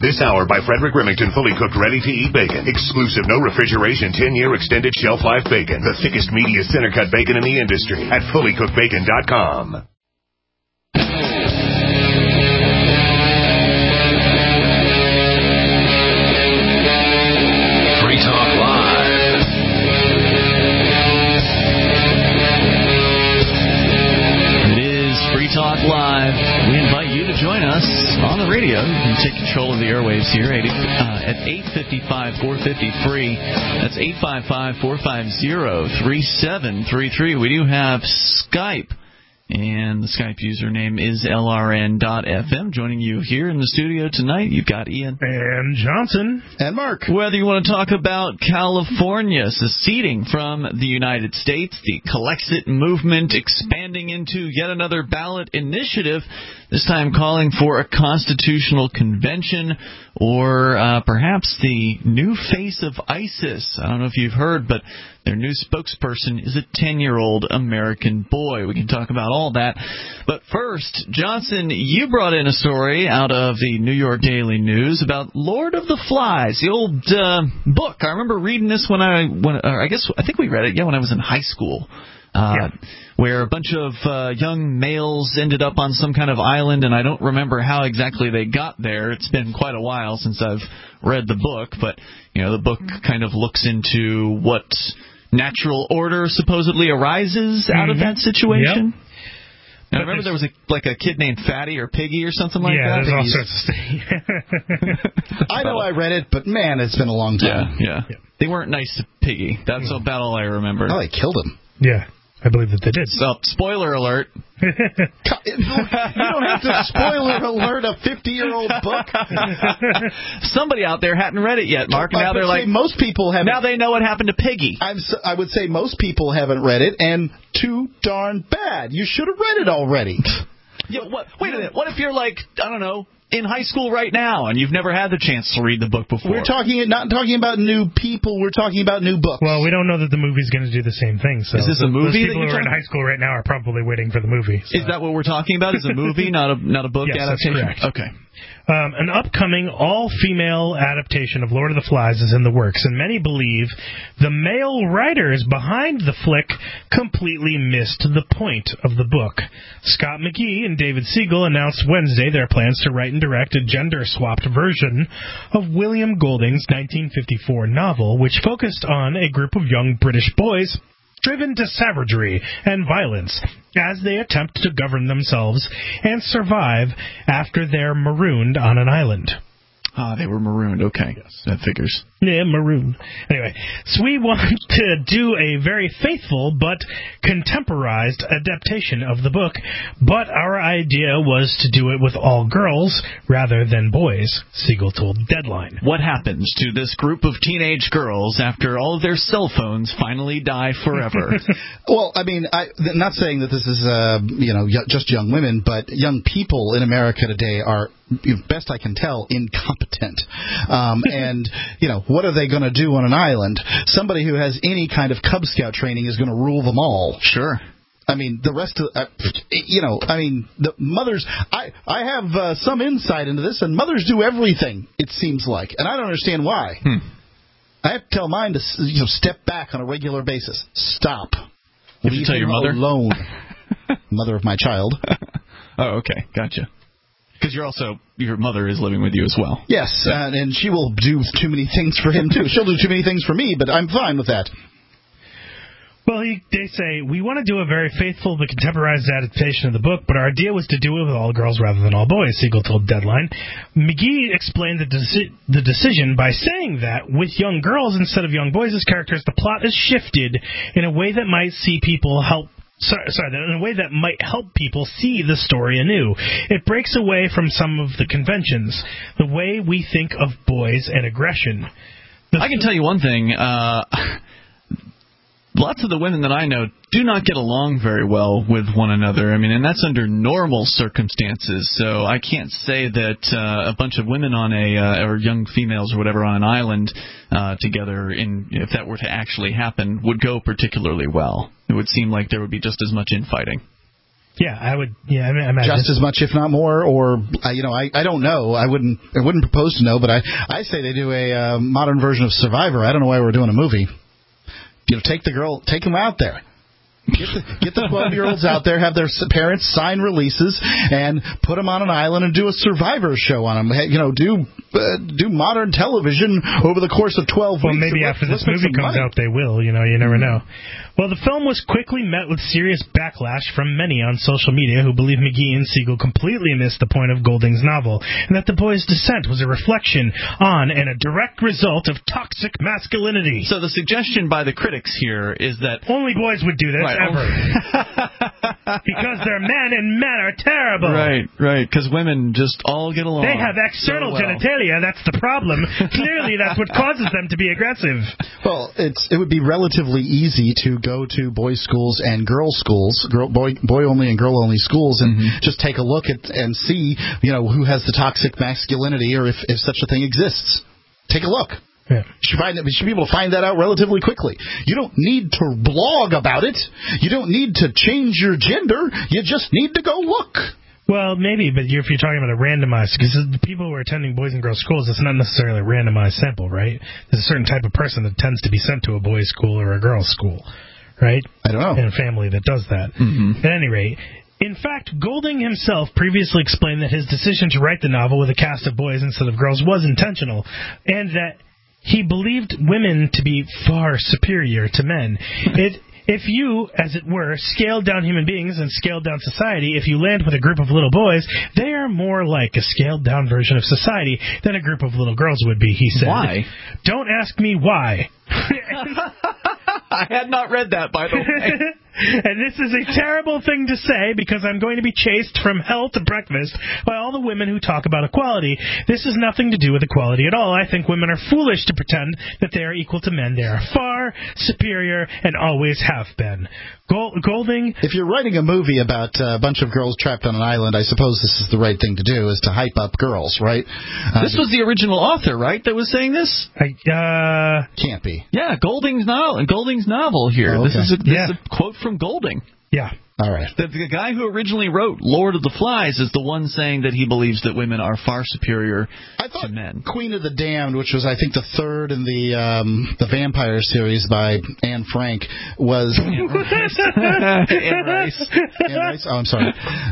This hour by Frederick Remington, fully cooked, ready-to-eat bacon. Exclusive, no refrigeration, 10-year extended shelf life bacon. The thickest, meatiest center-cut bacon in the industry at fullycookedbacon.com. Free Talk Live. It is Free Talk Live. We invite you to join us on the radio. You can take control of the airwaves here at 855-450-FREE. That's 855-450-3733. We do have Skype, and the Skype username is LRN.FM. Joining you here in the studio tonight, you've got Ian. And Johnson. And Mark. Whether you want to talk about California seceding from the United States, the Calexit movement expanding into yet another ballot initiative, this time calling for a constitutional convention, or perhaps the new face of ISIS. I don't know if you've heard, but their new spokesperson is a 10-year-old American boy. We can talk about all that. But first, Johnson, you brought in a story out of the New York Daily News about Lord of the Flies, the old book. I remember reading this I think we read it, when I was in high school. Where a bunch of young males ended up on some kind of island, and I don't remember how exactly they got there. It's been quite a while since I've read the book, but the book kind of looks into what natural order supposedly arises out of that situation. Yep. Now, I remember there was a kid named Fatty or Piggy or something like that. Yeah, there's all sorts of stuff. I know I read it, but man, it's been a long time. Yeah. They weren't nice to Piggy. That's about all I remember. Oh, they killed him. Yeah. I believe that they did. So, spoiler alert. You don't have to spoiler alert a 50-year-old book. Somebody out there hadn't read it yet, Mark. Now they're like, most people haven't. Now they know what happened to Piggy. I would say most people haven't read it, and too darn bad. You should have read it already. Wait a minute. What if you're like, I don't know, in high school right now, and you've never had the chance to read the book before? We're not talking about new people. We're talking about new books. Well, we don't know that the movie's going to do the same thing. So is this a movie? Those people who are in high school right now are probably waiting for the movie. So. Is that what we're talking about? Is a movie, not a book adaptation? That's correct. Okay. An upcoming all-female adaptation of Lord of the Flies is in the works, and many believe the male writers behind the flick completely missed the point of the book. Scott McGee and David Siegel announced Wednesday their plans to write and direct a gender-swapped version of William Golding's 1954 novel, which focused on a group of young British boys driven to savagery and violence as they attempt to govern themselves and survive after they're marooned on an island. They were marooned. Okay. Yes. That figures. Yeah, maroon. Anyway, so we want to do a very faithful but contemporized adaptation of the book, but our idea was to do it with all girls rather than boys, Siegel told Deadline. What happens to this group of teenage girls after all of their cell phones finally die forever? Well, I mean, I'm not saying that this is, just young women, but young people in America today are, best I can tell, incompetent. And, what are they going to do on an island? Somebody who has any kind of Cub Scout training is going to rule them all. Sure. I mean, the rest of, the mothers, I have some insight into this, and mothers do everything, it seems like. And I don't understand why. I have to tell mine to step back on a regular basis. Stop. Did you tell your mother? Alone. Mother of my child. Oh, okay. Gotcha. Because your mother is living with you as well. Yes, and she will do too many things for him, too. She'll do too many things for me, but I'm fine with that. Well, they say, we want to do a very faithful but contemporized adaptation of the book, but our idea was to do it with all girls rather than all boys, Siegel told Deadline. McGee explained the decision by saying that with young girls instead of young boys as characters, the plot is shifted in a way that might help people see the story anew. It breaks away from some of the conventions, the way we think of boys and aggression. I can tell you one thing. Lots of the women that I know do not get along very well with one another. I mean, and that's under normal circumstances. So I can't say that a bunch of women on or young females or whatever on an island together, if that were to actually happen, would go particularly well. It would seem like there would be just as much infighting. Yeah, I would. Yeah, I imagine just as much, if not more. Or I don't know. I wouldn't propose to know, but I say they do a modern version of Survivor. I don't know why we're doing a movie. Take them out there. Get the 12-year-olds out there, have their parents sign releases, and put them on an island and do a Survivor show on them. Do modern television over the course of 12 weeks. Well, maybe after this movie comes out, they will. You never know. Well, the film was quickly met with serious backlash from many on social media who believe McGee and Siegel completely missed the point of Golding's novel, and that the boy's descent was a reflection on and a direct result of toxic masculinity. So the suggestion by the critics here is that only boys would do this, ever. Because they're men, and men are terrible. Right, because women just all get along. They have external genitalia, that's the problem. Clearly, that's what causes them to be aggressive. Well, it would be relatively easy to go to boys' schools and girls' schools, boy-only and girl-only schools, and just take a look at and see, who has the toxic masculinity, or if such a thing exists. Take a look. Yeah. You should be able to find that out relatively quickly. You don't need to blog about it. You don't need to change your gender. You just need to go look. Well, maybe, but if you're talking about a randomized, because the people who are attending boys and girls schools, it's not necessarily a randomized sample, right? There's a certain type of person that tends to be sent to a boys' school or a girls' school, right? I don't know. In a family that does that. At any rate, in fact, Golding himself previously explained that his decision to write the novel with a cast of boys instead of girls was intentional, and that he believed women to be far superior to men. If you, as it were, scaled down human beings and scaled down society, if you land with a group of little boys, they are more like a scaled-down version of society than a group of little girls would be, he said. Why? Don't ask me why. I had not read that, by the way. And this is a terrible thing to say because I'm going to be chased from hell to breakfast by all the women who talk about equality. This has nothing to do with equality at all. I think women are foolish to pretend that they are equal to men. They are far superior and always have been. Golding... If you're writing a movie about a bunch of girls trapped on an island, I suppose this is the right thing to do, is to hype up girls, right? This was the original author, right, that was saying this? Can't be. Yeah, Golding's novel here. Oh, okay. This is a quote from Golding. Yeah. All right. The guy who originally wrote Lord of the Flies is the one saying that he believes that women are far superior to men. Queen of the Damned, which was, I think, the third in the vampire series by Anne Frank, was... Anne Rice. Anne Rice? Oh, I'm sorry.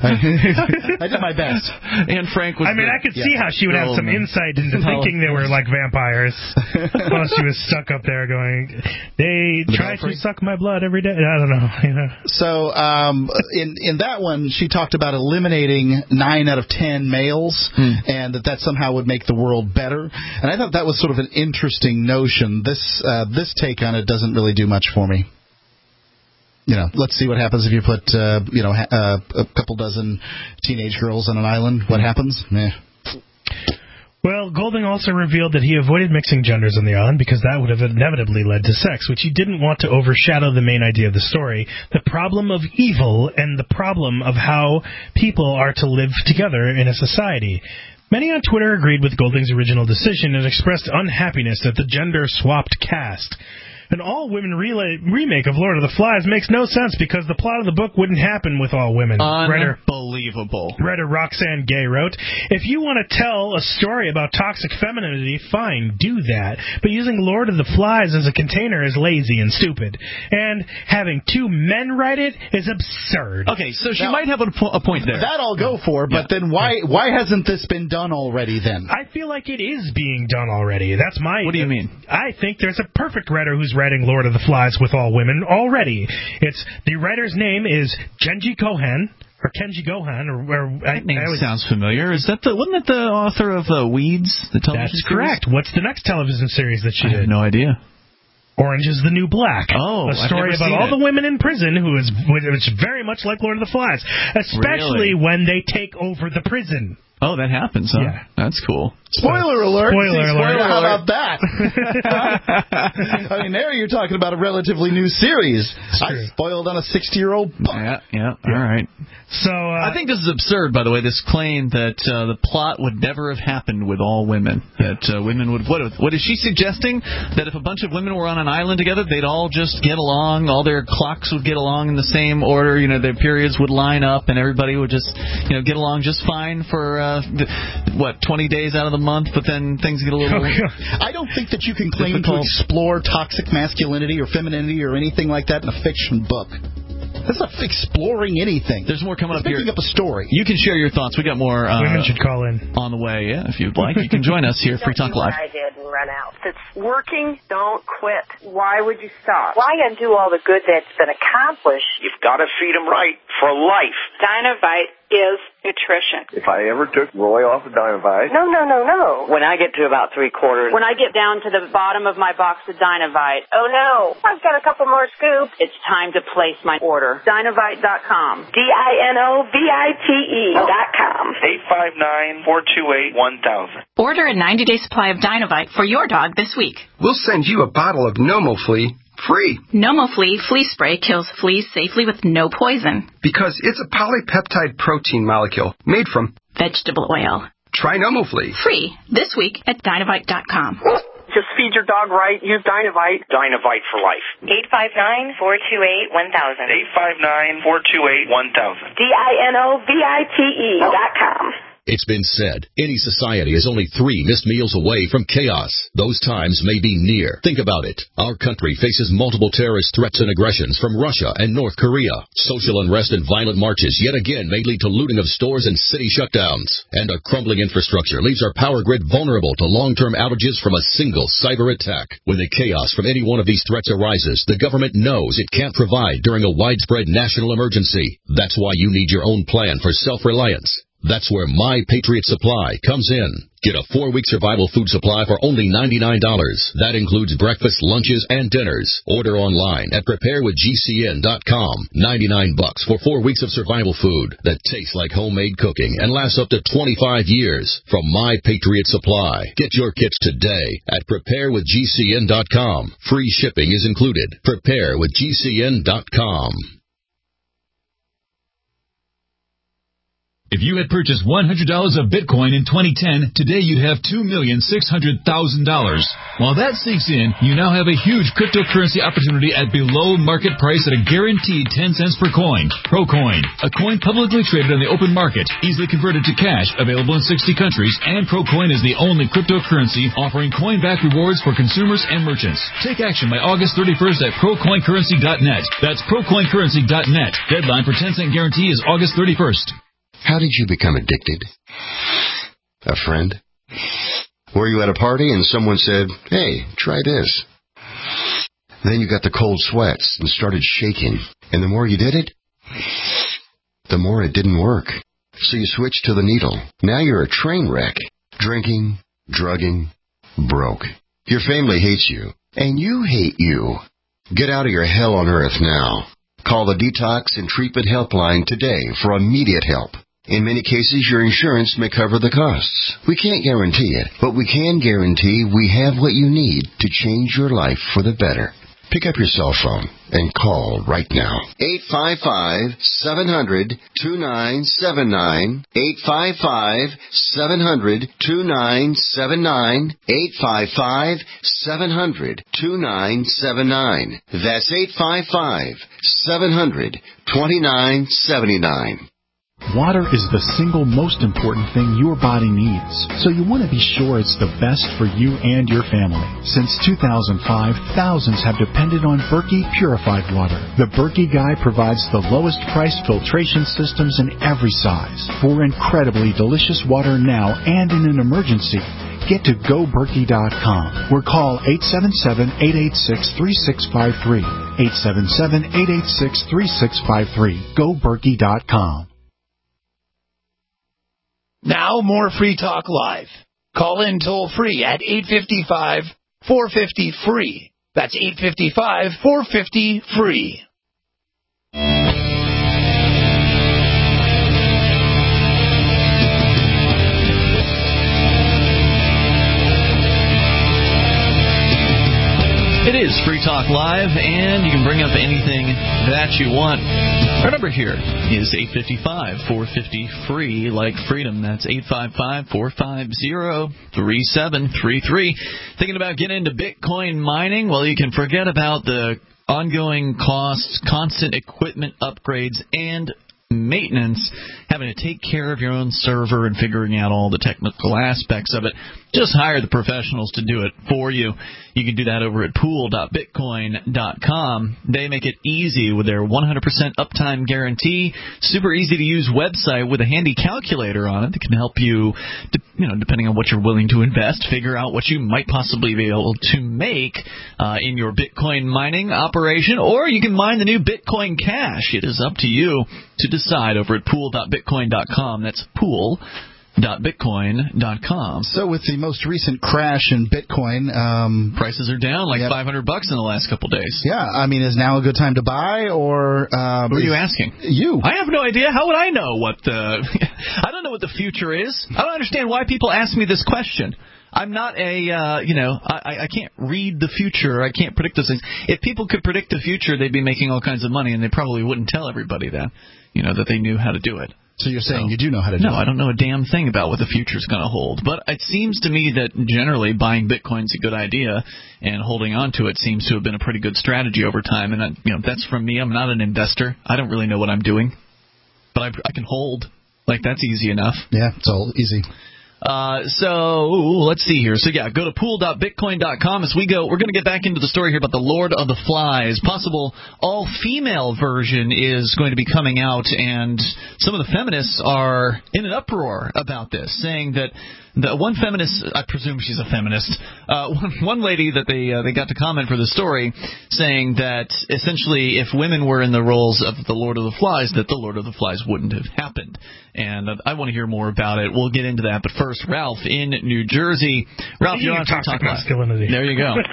I did my best. Anne Frank was... I could see how she would have some insight into thinking they were like vampires. While she was stuck up there going, they try to suck my blood every day. I don't know. So, in that one, she talked about eliminating 9 out of 10 males, and that somehow would make the world better. And I thought that was sort of an interesting notion. This take on it doesn't really do much for me. Let's see what happens if you put a couple dozen teenage girls on an island. What happens? Meh. Well, Golding also revealed that he avoided mixing genders on the island because that would have inevitably led to sex, which he didn't want to overshadow the main idea of the story, the problem of evil and the problem of how people are to live together in a society. Many on Twitter agreed with Golding's original decision and expressed unhappiness at the gender-swapped cast. An all-women remake of Lord of the Flies makes no sense because the plot of the book wouldn't happen with all women. Unbelievable. Writer Roxane Gay wrote, if you want to tell a story about toxic femininity, fine, do that. But using Lord of the Flies as a container is lazy and stupid. And having 2 men write it is absurd. Okay, so she might have a point there. That I'll go for, but then why hasn't this been done already then? I feel like it is being done already. That's my... What do you mean? I think there's a perfect writer who's writing Lord of the Flies with all women already. The writer's name is Kenji Gohan, or Kenji Gohan, that name sounds familiar. Wasn't that the author of Weeds, the television series? That's correct. What's the next television series that she did? I have no idea. Orange is the New Black. Oh, a story about all the women in prison which is very much like Lord of the Flies, especially when they take over the prison. Oh, that happens, huh? Yeah. That's cool. Spoiler alert. Spoiler alert. How about that? I mean, there you're talking about a relatively new series. I spoiled on a 60-year-old book. Yeah. All right. So I think this is absurd, by the way, this claim that the plot would never have happened with all women. That women would... What is she suggesting? That if a bunch of women were on an island together, they'd all just get along, all their clocks would get along in the same order, their periods would line up, and everybody would just, get along just fine for, 20 days out of the month, but then things get a little... I don't think that you can claim to explore toxic masculinity or femininity or anything like that in a fiction book. That's not exploring anything. There's more coming up here. Picking up a story. You can share your thoughts. We got more. Women should call in on the way. Yeah, if you'd like, you can join us here, Free Talk Live. I did and run out. If it's working, don't quit. Why would you stop? Why undo all the good that's been accomplished? You've got to feed them right for life. Dynovite is nutrition. If I ever took Roy off of Dynovite... No. When I get to about 3/4... When I get down to the bottom of my box of Dynovite, oh no, I've got a couple more scoops. It's time to place my order. Dynovite.com. DINOVITE.com. 859-428-1000. Order a 90-day supply of Dynovite for your dog this week. We'll send you a bottle of NomoFlea free. NomoFlea flea spray kills fleas safely with no poison. Because it's a polypeptide protein molecule made from vegetable oil. Try NomoFlea. Free this week at Dynovite.com. Just feed your dog right. Use Dynovite. Dynovite for life. 859-428-1000. 859-428-1000. DINOVITE.com. It's been said, any society is only 3 missed meals away from chaos. Those times may be near. Think about it. Our country faces multiple terrorist threats and aggressions from Russia and North Korea. Social unrest and violent marches yet again may lead to looting of stores and city shutdowns. And a crumbling infrastructure leaves our power grid vulnerable to long-term outages from a single cyber attack. When the chaos from any one of these threats arises, the government knows it can't provide during a widespread national emergency. That's why you need your own plan for self-reliance. That's where My Patriot Supply comes in. Get a 4-week survival food supply for only $99. That includes breakfast, lunches, and dinners. Order online at preparewithgcn.com. $99 for 4 weeks of survival food that tastes like homemade cooking and lasts up to 25 years. From My Patriot Supply. Get your kits today at preparewithgcn.com. Free shipping is included. Preparewithgcn.com. If you had purchased $100 of Bitcoin in 2010, today you'd have $2,600,000. While that sinks in, you now have a huge cryptocurrency opportunity at below market price at a guaranteed 10 cents per coin. ProCoin, a coin publicly traded on the open market, easily converted to cash, available in 60 countries, and ProCoin is the only cryptocurrency offering coin-back rewards for consumers and merchants. Take action by August 31st at ProCoinCurrency.net. That's ProCoinCurrency.net. Deadline for 10-cent guarantee is August 31st. How did you become addicted? A friend? Were you at a party and someone said, "Hey, try this"? Then you got the cold sweats and started shaking. And the more you did it, the more it didn't work. So you switched to the needle. Now you're a train wreck. Drinking, drugging, broke. Your family hates you. And you hate you. Get out of your hell on earth now. Call the Detox and Treatment Helpline today for immediate help. In many cases, your insurance may cover the costs. We can't guarantee it, but we can guarantee we have what you need to change your life for the better. Pick up your cell phone and call right now. 855-700-2979. 855-700-2979. 855-700-2979. That's 855-700-2979. Water is the single most important thing your body needs, so you want to be sure it's the best for you and your family. Since 2005, thousands have depended on Berkey purified water. The Berkey Guy provides the lowest price filtration systems in every size. For incredibly delicious water now and in an emergency, get to GoBerkey.com or call 877-886-3653. 877-886-3653. GoBerkey.com. Now more Free Talk Live. Call in toll free at 855-450-FREE. That's 855-450-FREE. is Free Talk Live, and you can bring up anything that you want. Our number here is 855-450-FREE, like freedom. That's 855-450-3733. Thinking about getting into Bitcoin mining? Well, you can forget about the ongoing costs, constant equipment upgrades, and maintenance, having to take care of your own server and figuring out all the technical aspects of it. Just hire the professionals to do it for you. You can do that over at pool.bitcoin.com. They make it easy with their 100% uptime guarantee. Super easy to use website with a handy calculator on it that can help you, depending on what you're willing to invest, figure out what you might possibly be able to make in your Bitcoin mining operation. Or you can mine the new Bitcoin Cash. It is up to you to decide over at pool.bitcoin.com. That's pool.bitcoin.com. So with the most recent crash in Bitcoin, prices are down like $500 in the last couple of days. Yeah, I mean, is now a good time to buy, or who are you asking? You. I have no idea. How would I know what the? I don't know what the future is. I don't understand why people ask me this question. I'm not I can't read the future. I can't predict those things. If people could predict the future, they'd be making all kinds of money, and they probably wouldn't tell everybody that, that they knew how to do it. So you're saying you do know how to do it? No, I don't know a damn thing about what the future's going to hold. But it seems to me that generally buying Bitcoin's a good idea, and holding on to it seems to have been a pretty good strategy over time. And that's from me. I'm not an investor. I don't really know what I'm doing, but I can hold. Like, that's easy enough. Yeah, it's all easy. So let's see here. So go to pool.bitcoin.com as we go. We're going to get back into the story here about the Lord of the Flies. Possible all-female version is going to be coming out, and some of the feminists are in an uproar about this, saying that the one feminist, I presume she's a feminist, one lady that they got to comment for the story, saying that essentially if women were in the roles of the Lord of the Flies, that the Lord of the Flies wouldn't have happened. And I want to hear more about it. We'll get into that. But first, Ralph in New Jersey. Ralph, you're on Toxic Masculinity. There you go.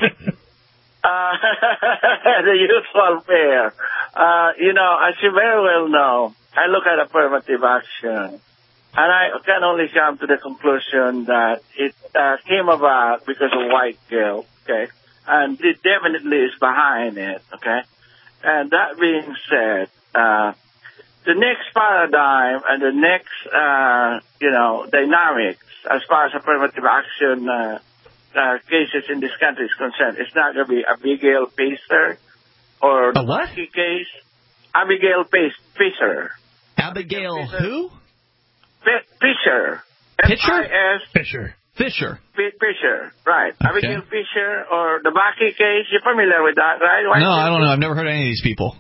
The youthful pair. As you very well know, I look at affirmative action, and I can only come to the conclusion that it came about because of white guilt, okay? And it definitely is behind it, okay? And that being said, the next paradigm and the next, dynamics as far as affirmative action cases in this country is concerned, it's not going to be Abigail Pacer or the Bucky case. Abigail Pacer. Abigail who? Fisher. Fisher? Fisher, right. Okay. Abigail Fisher or the Bucky case. You're familiar with that, right? No, I don't know. I've never heard of any of these people.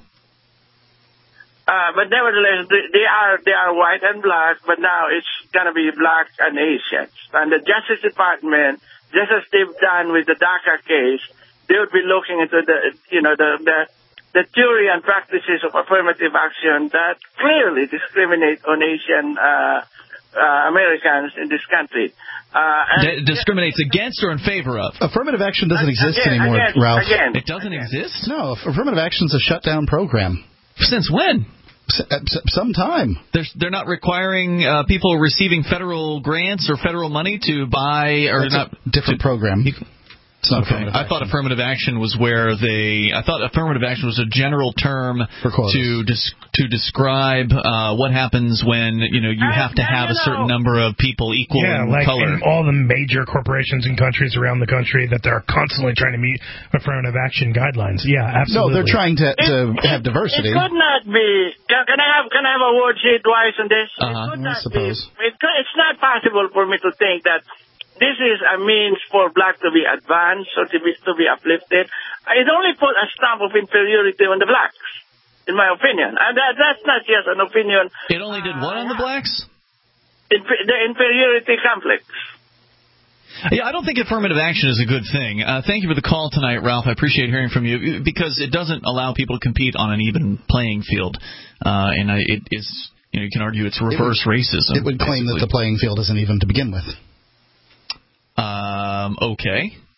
But nevertheless, they are white and black, but now it's going to be black and Asians. And the Justice Department, just as they've done with the DACA case, they would be looking into the theory and practices of affirmative action that clearly discriminate on Asian Americans in this country. Discriminates against or in favor of? Affirmative action doesn't exist anymore, Ralph. It doesn't exist? No, affirmative action is a shutdown program. Since when? Some time. They're not requiring people receiving federal grants or federal money to buy or That's a different program. It's not okay. I thought affirmative action was affirmative action was a general term to describe what happens when you have to have a certain number of people equal in color. In all the major corporations and countries around the country that they're constantly trying to meet affirmative action guidelines. Yeah, absolutely. No, they're trying to have diversity. It could not be. Can I have a word sheet twice on this? I suppose. It's not possible for me to think that this is a means for black to be advanced or to be uplifted. It only put a stamp of inferiority on the blacks, in my opinion. And that's not just an opinion. It only did what on the blacks? The inferiority complex. Yeah, I don't think affirmative action is a good thing. Thank you for the call tonight, Ralph. I appreciate hearing from you because it doesn't allow people to compete on an even playing field. It is, you can argue it's reverse racism. It would claim that the playing field isn't even to begin with. Okay.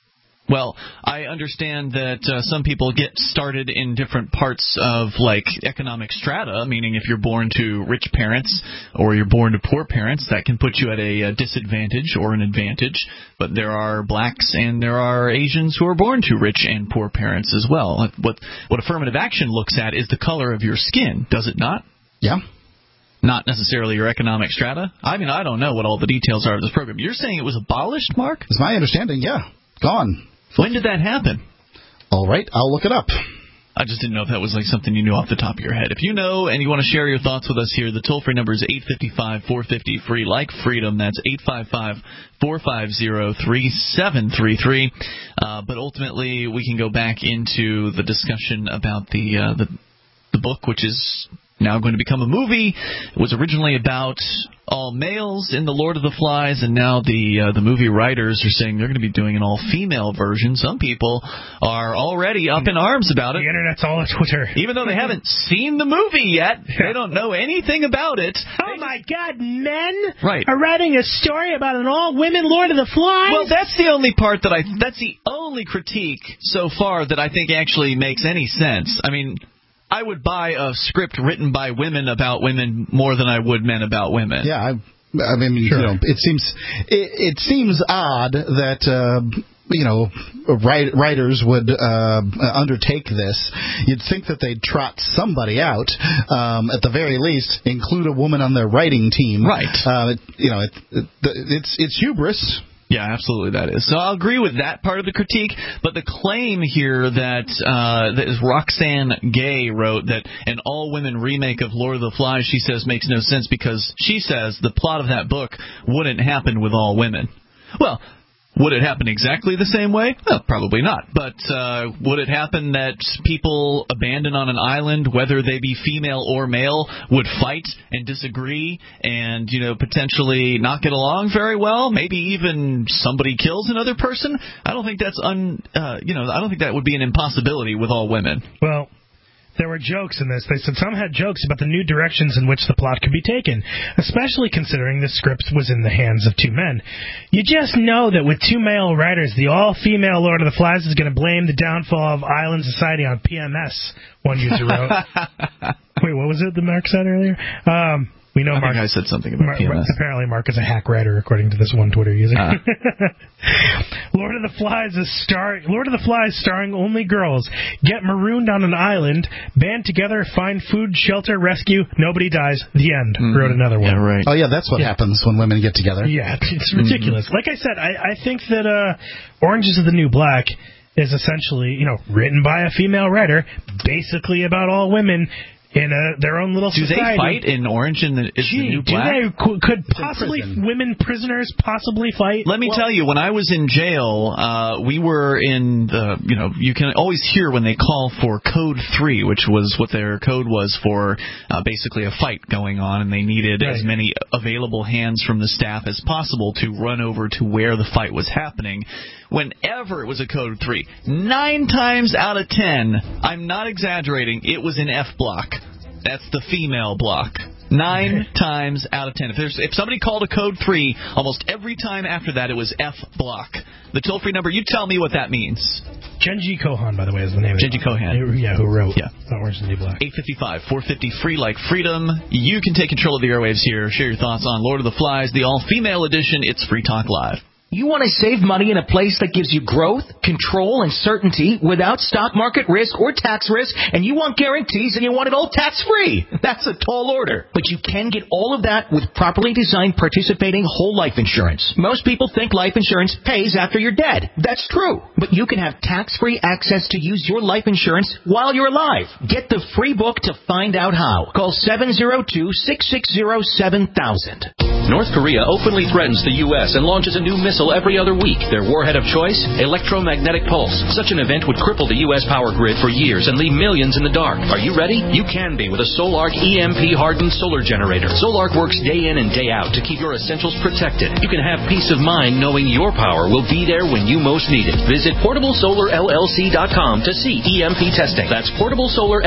Well, I understand that some people get started in different parts of, like, economic strata, meaning if you're born to rich parents or you're born to poor parents, that can put you at a disadvantage or an advantage. But there are blacks and there are Asians who are born to rich and poor parents as well. What affirmative action looks at is the color of your skin, does it not? Yeah. Not necessarily your economic strata? I mean, I don't know what all the details are of this program. You're saying it was abolished, Mark? It's my understanding, yeah. Gone. When did that happen? All right, I'll look it up. I just didn't know if that was like something you knew off the top of your head. If you know and you want to share your thoughts with us here, the toll-free number is 855-450-FREE, like freedom. That's 855-450-3733. But ultimately, we can go back into the discussion about the book, which is now going to become a movie. It was originally about all males in The Lord of the Flies, and now the movie writers are saying they're going to be doing an all-female version. Some people are already up in arms about it. The Internet's all on Twitter. Even though they haven't seen the movie yet, they don't know anything about it. Oh, my God, men are writing a story about an all-women Lord of the Flies? Well, that's the only part that's the only critique so far that I think actually makes any sense. I mean, I would buy a script written by women about women more than I would men about women. Yeah, I mean, sure. You know, it seems odd that writers would undertake this. You'd think that they'd trot somebody out, at the very least, include a woman on their writing team. Right. It's hubris. Yeah, absolutely that is. So I'll agree with that part of the critique, but the claim here that Roxane Gay wrote that an all-women remake of Lord of the Flies, she says, makes no sense because she says the plot of that book wouldn't happen with all women. Well, would it happen exactly the same way? Well, probably not. But would it happen that people abandoned on an island, whether they be female or male, would fight and disagree and, potentially not get along very well? Maybe even somebody kills another person? I don't think that's I don't think that would be an impossibility with all women. Well, there were jokes in this. They said some had jokes about the new directions in which the plot could be taken, especially considering the script was in the hands of two men. You just know that with two male writers, the all-female Lord of the Flies is going to blame the downfall of island society on PMS, one user wrote. Wait, what was it that Mark said earlier? We know Mark. I said something about PMS. Apparently, Mark is a hack writer, according to this one Twitter user. Lord of the Flies starring only girls. Get marooned on an island, band together, find food, shelter, rescue. Nobody dies. The end. Wrote another one. Yeah, right. Oh yeah, that's what happens when women get together. Yeah, it's ridiculous. Like I said, I think that Orange is the New Black is essentially, written by a female writer, basically about all women in their own little society. Do they fight in Orange and the New Black? Could possibly women prisoners possibly fight? Let me tell you, when I was in jail, we were in the, you can always hear when they call for Code 3, which was what their code was for basically a fight going on, and they needed as many available hands from the staff as possible to run over to where the fight was happening. Whenever it was a Code 3, 9 times out of 10, I'm not exaggerating, it was in F block. That's the female block. 9 times out of 10. If somebody called a Code 3, almost every time after that it was F block. The toll-free number, you tell me what that means. Genji Kohan, by the way, is the name of it. Genji Kohan. Yeah, who wrote Orange is the New Black. 855-450-FREE like freedom. You can take control of the airwaves here. Share your thoughts on Lord of the Flies, the all-female edition. It's Free Talk Live. You want to save money in a place that gives you growth, control, and certainty without stock market risk or tax risk, and you want guarantees and you want it all tax-free. That's a tall order. But you can get all of that with properly designed participating whole life insurance. Most people think life insurance pays after you're dead. That's true. But you can have tax-free access to use your life insurance while you're alive. Get the free book to find out how. Call 702-660-7000. North Korea openly threatens the U.S. and launches a new missile every other week. Their warhead of choice? Electromagnetic pulse. Such an event would cripple the U.S. power grid for years and leave millions in the dark. Are you ready? You can be with a Solark EMP-hardened solar generator. Solark works day in and day out to keep your essentials protected. You can have peace of mind knowing your power will be there when you most need it. Visit PortableSolarLLC.com to see EMP testing. That's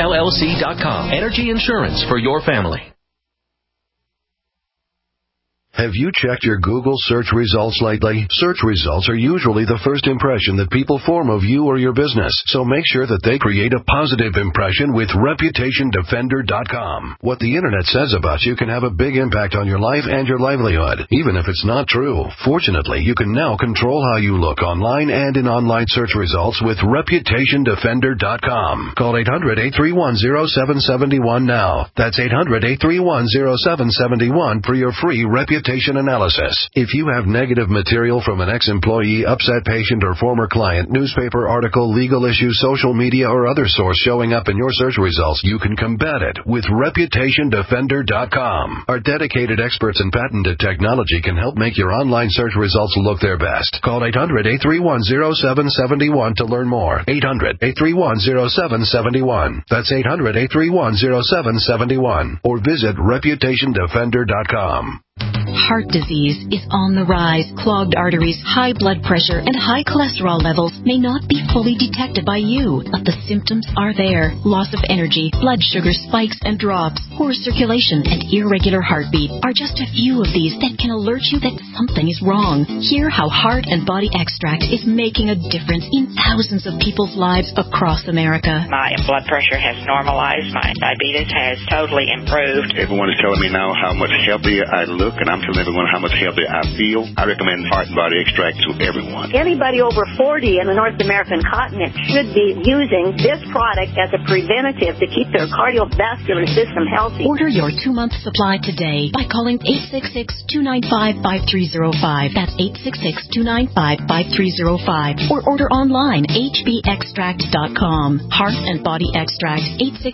PortableSolarLLC.com. Energy insurance for your family. Have you checked your Google search results lately? Search results are usually the first impression that people form of you or your business, so make sure that they create a positive impression with ReputationDefender.com. What the internet says about you can have a big impact on your life and your livelihood, even if it's not true. Fortunately, you can now control how you look online and in online search results with ReputationDefender.com. Call 800-831-0771 now. That's 800-831-0771 for your free reputation analysis. If you have negative material from an ex-employee, upset patient, or former client, newspaper article, legal issue, social media, or other source showing up in your search results, you can combat it with ReputationDefender.com. Our dedicated experts in patented technology can help make your online search results look their best. Call 800-831-0771 to learn more. 800-831-0771. That's 800-831-0771. Or visit ReputationDefender.com. Heart disease is on the rise. Clogged arteries, high blood pressure, and high cholesterol levels may not be fully detected by you, but the symptoms are there. Loss of energy, blood sugar spikes and drops, poor circulation, and irregular heartbeat are just a few of these that can alert you that something is wrong. Hear how Heart and Body Extract is making a difference in thousands of people's lives across America. My blood pressure has normalized. My diabetes has totally improved. Everyone is telling me now how much healthier I look, and I'm telling everyone how much healthier I feel. I recommend Heart and Body Extract to everyone. Anybody over 40 in the North American continent should be using this product as a preventative to keep their cardiovascular system healthy. Order your 2-month supply today by calling 866-295-5305. That's 866-295-5305. Or order online, hbextract.com. Heart and Body Extract,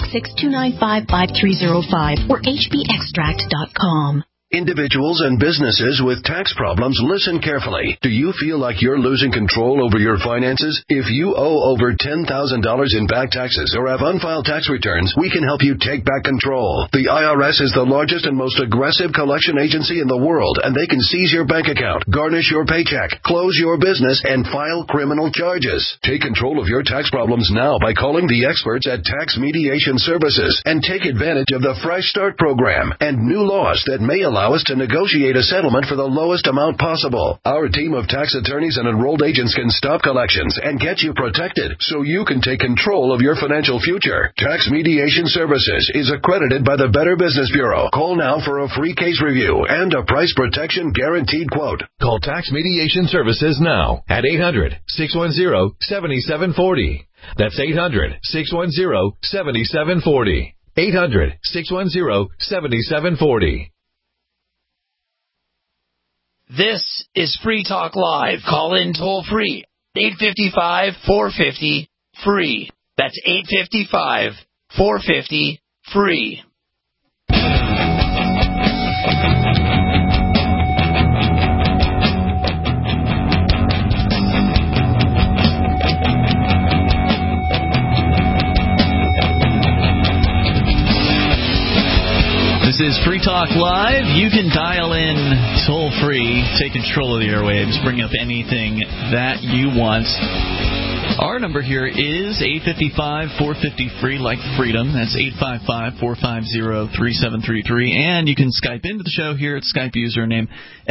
866-295-5305 or hbextract.com. Individuals and businesses with tax problems, listen carefully. Do you feel like you're losing control over your finances? If you owe over $10,000 in back taxes or have unfiled tax returns, we can help you take back control. The IRS is the largest and most aggressive collection agency in the world, and they can seize your bank account, garnish your paycheck, close your business, and file criminal charges. Take control of your tax problems now by calling the experts at Tax Mediation Services and take advantage of the Fresh Start program and new laws that may allow us to negotiate a settlement for the lowest amount possible. Our team of tax attorneys and enrolled agents can stop collections and get you protected so you can take control of your financial future. Tax Mediation Services is accredited by the Better Business Bureau. Call now for a free case review and a price protection guaranteed quote. Call Tax Mediation Services now at 800-610-7740. That's 800-610-7740. 800-610-7740. This is Free Talk Live. Call in toll free. 855-450-FREE. That's 855-450-FREE. This is Free Talk Live. You can dial in toll-free, take control of the airwaves, bring up anything that you want. Our number here is 855-450-FREE, like freedom. That's 855-450-3733. And you can Skype into the show here at Skype username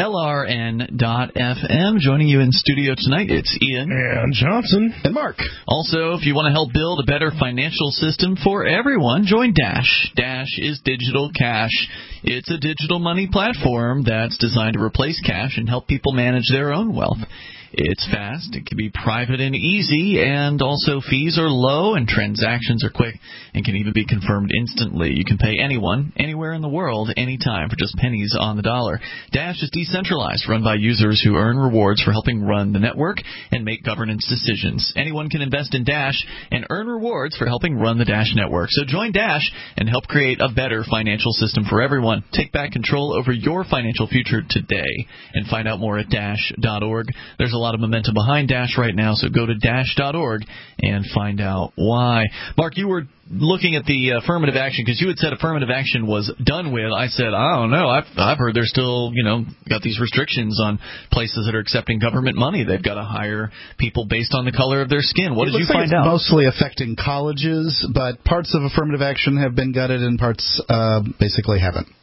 LRN.FM. Joining you in studio tonight, it's Ian. And Johnson. And Mark. Also, if you want to help build a better financial system for everyone, join Dash. Dash is digital cash. It's a digital money platform that's designed to replace cash and help people manage their own wealth. It's fast, it can be private and easy, and also fees are low and transactions are quick and can even be confirmed instantly. You can pay anyone, anywhere in the world, anytime for just pennies on the dollar. Dash is decentralized, run by users who earn rewards for helping run the network and make governance decisions. Anyone can invest in Dash and earn rewards for helping run the Dash network. So join Dash and help create a better financial system for everyone. Take back control over your financial future today and find out more at Dash.org. There's a lot of momentum behind Dash right now, so go to Dash.org and find out why. Mark, you were looking at the affirmative action because you had said affirmative action was done with. I said, I don't know. I've heard they're still, got these restrictions on places that are accepting government money. They've got to hire people based on the color of their skin. What did you find out? Mostly affecting colleges, but parts of affirmative action have been gutted and parts basically haven't.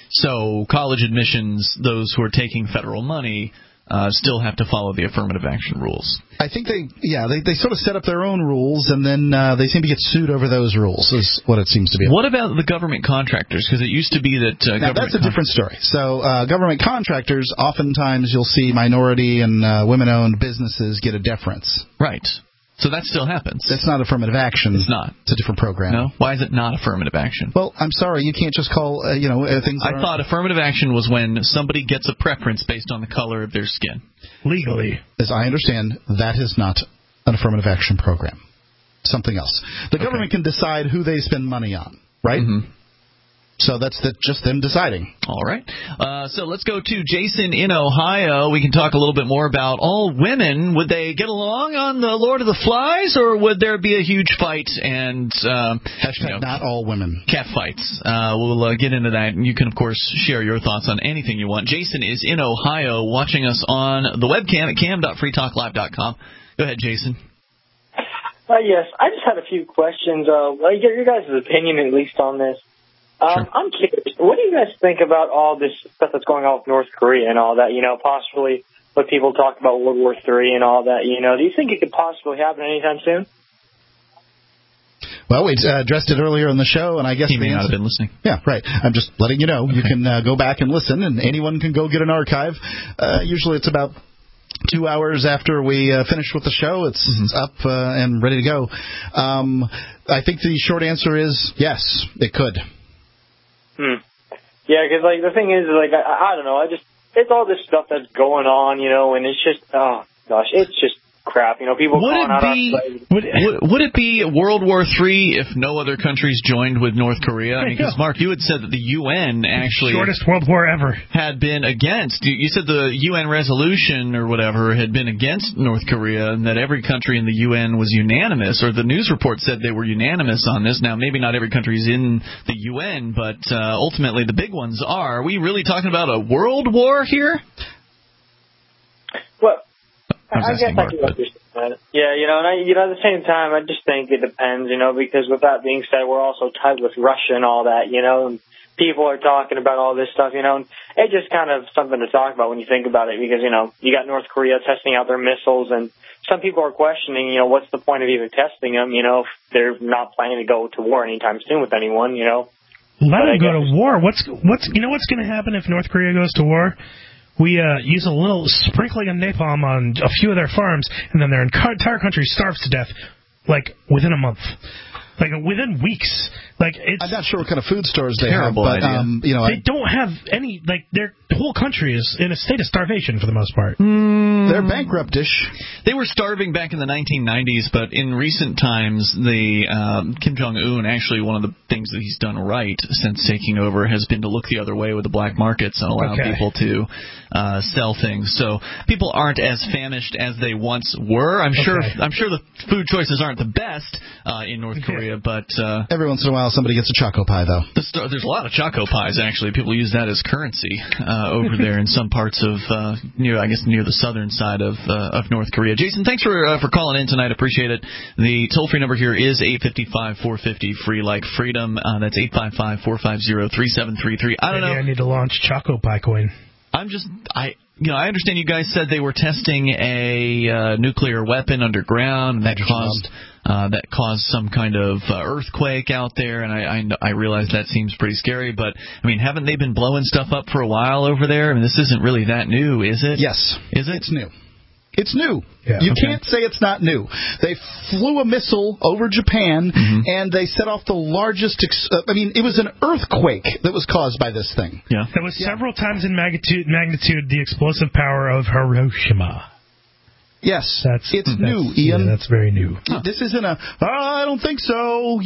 So college admissions, those who are taking federal money, still have to follow the affirmative action rules. I think they sort of set up their own rules, and then they seem to get sued over those rules, is what it seems to be. What about the government contractors? Because it used to be that now, that's a different story. So government contractors, oftentimes you'll see minority and women-owned businesses get a deference. Right. So that still happens. That's not affirmative action. It's not. It's a different program. No? Why is it not affirmative action? Well, I'm sorry. You can't just call, things... I thought affirmative action was when somebody gets a preference based on the color of their skin. Legally. As I understand, that is not an affirmative action program. Something else. The government can decide who they spend money on, right? Mm-hmm. So that's just them deciding. All right. So let's go to Jason in Ohio. We can talk a little bit more about all women. Would they get along on the Lord of the Flies, or would there be a huge fight and not all women cat fights? We'll get into that, and you can of course share your thoughts on anything you want. Jason is in Ohio, watching us on the webcam at cam.freetalklive.com. Go ahead, Jason. Yes, I just had a few questions. Your guys' opinion, at least, on this. Sure. I'm curious, what do you guys think about all this stuff that's going on with North Korea and all that, possibly what people talk about World War III and all that, do you think it could possibly happen anytime soon? Well, we addressed it earlier in the show, and I guess he may not have been listening. Yeah, right. I'm just letting you know. Okay. You can go back and listen, and anyone can go get an archive. Usually it's about 2 hours after we finish with the show. It's up and ready to go. I think the short answer is yes, it could. Yeah, because the thing is, I don't know. It's all this stuff that's going on, and it's just, oh gosh, it's just crap. People calling out our slaves. Would it be World War III if no other countries joined with North Korea? Because Mark, you had said that the UN actually shortest World War ever had been against. You said the UN resolution or whatever had been against North Korea, and that every country in the UN was unanimous. Or the news report said they were unanimous on this. Now, maybe not every country is in the UN, but ultimately the big ones are. Are we really talking about a world war here? Well, I guess I can understand that. Yeah, and at the same time, I just think it depends, because with that being said, we're also tied with Russia and all that, and people are talking about all this stuff, and it's just kind of something to talk about when you think about it, because, you got North Korea testing out their missiles, and some people are questioning, what's the point of even testing them, if they're not planning to go to war anytime soon with anyone, Let them go to war. What's going to happen if North Korea goes to war? We use a little sprinkling of napalm on a few of their farms, and then their entire country starves to death, within a month. Within weeks. I'm not sure what kind of food stores they have, but they don't have any. Their whole country is in a state of starvation for the most part. They're bankrupt-ish. They were starving back in the 1990s, but in recent times, Kim Jong-un, actually one of the things that he's done right since taking over has been to look the other way with the black markets and allow people to sell things. So people aren't as famished as they once were. I'm sure the food choices aren't the best in North Korea, but every once in a while somebody gets a Choco Pie, though. There's a lot of Choco Pies, actually. People use that as currency over there in some parts of near the southern side of North Korea. Jason, thanks for calling in tonight. Appreciate it. The toll-free number here is 855-450-FREE, like freedom. That's 855-450-3733. I don't know. I need to launch Choco Pie coin. I understand you guys said they were testing a nuclear weapon underground, and that caused some kind of earthquake out there, and I realize that seems pretty scary, but, haven't they been blowing stuff up for a while over there? This isn't really that new, is it? Yes. Is it? It's new. It's new. Yeah, you can't say it's not new. They flew a missile over Japan, and they set off the largest... it was an earthquake that was caused by this thing. Yeah. That was several times in magnitude the explosive power of Hiroshima. Yes, it's new, Ian. Yeah, that's very new. This isn't I don't think so.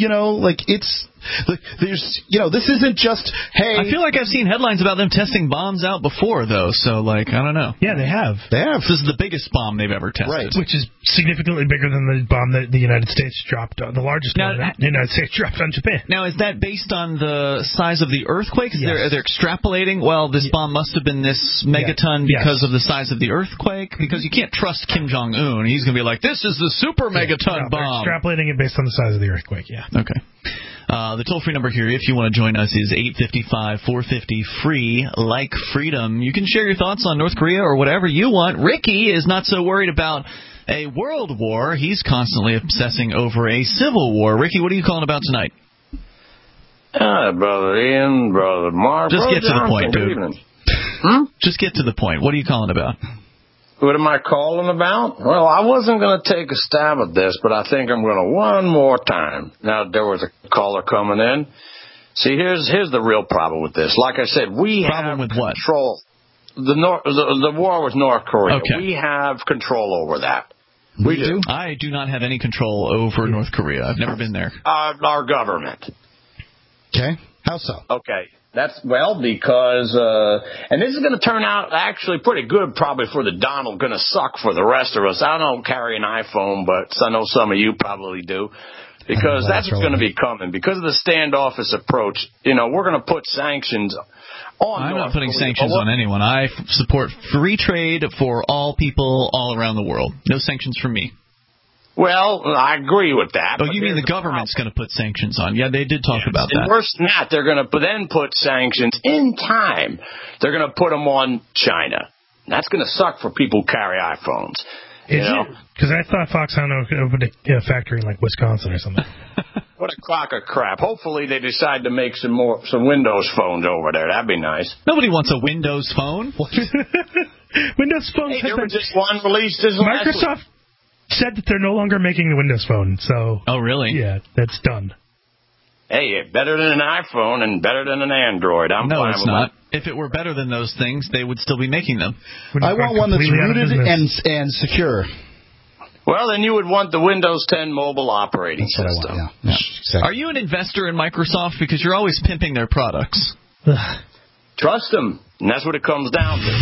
This isn't just, hey. I feel like I've seen headlines about them testing bombs out before, though. So, I don't know. Yeah, they have. This is the biggest bomb they've ever tested. Right. Which is significantly bigger than the bomb that the United States dropped, the largest one that the United States dropped on Japan. Now, is that based on the size of the earthquake? Yes. They're extrapolating, this bomb must have been this megaton because of the size of the earthquake? Because you can't trust Kim Jong-un. He's going to be like, this is the super megaton bomb. They're extrapolating it based on the size of the earthquake, yeah. Okay. The toll-free number here, if you want to join us, is 855-450-FREE, like freedom. You can share your thoughts on North Korea or whatever you want. Ricky is not so worried about a world war. He's constantly obsessing over a civil war. Ricky, what are you calling about tonight? Brother Ian, Brother Mark. Just Brother get to the Johnson, point, dude. Just get to the point. What are you calling about? What am I calling about? Well, I wasn't going to take a stab at this, but I think I'm going to one more time. Now, there was a caller coming in. See, here's the real problem with this. Like I said, we have control. The war with North Korea. Okay. We have control over that. We do. I do not have any control over North Korea. I've never been there. Our government. Okay. How so? Okay. That's, because, and this is going to turn out actually pretty good probably for the Donald, going to suck for the rest of us. I don't carry an iPhone, but I know some of you probably do, because that's what's going to be coming. Because of the standoffish approach, we're going to put sanctions on I'm not putting sanctions on anyone. I support free trade for all people all around the world. No sanctions from me. Well, I agree with that. Oh, you mean the government's going to put sanctions on? Yeah, they did talk about that. And worse than that, they're going to then put sanctions in time. They're going to put them on China. That's going to suck for people who carry iPhones. Because I thought Foxhound opened a factory in, Wisconsin or something. What a crock of crap. Hopefully they decide to make some Windows phones over there. That'd be nice. Nobody wants a Windows phone. Windows phones. Hey, there was just one released this last week. Microsoft said that they're no longer making the Windows Phone, so... Oh, really? Yeah, that's done. Hey, better than an iPhone and better than an Android. No, it's not. If it were better than those things, they would still be making them. I want one that's rooted and secure. Well, then you would want the Windows 10 mobile operating system. I want, yeah, exactly. Are you an investor in Microsoft? Because you're always pimping their products. Trust them. And that's what it comes down to.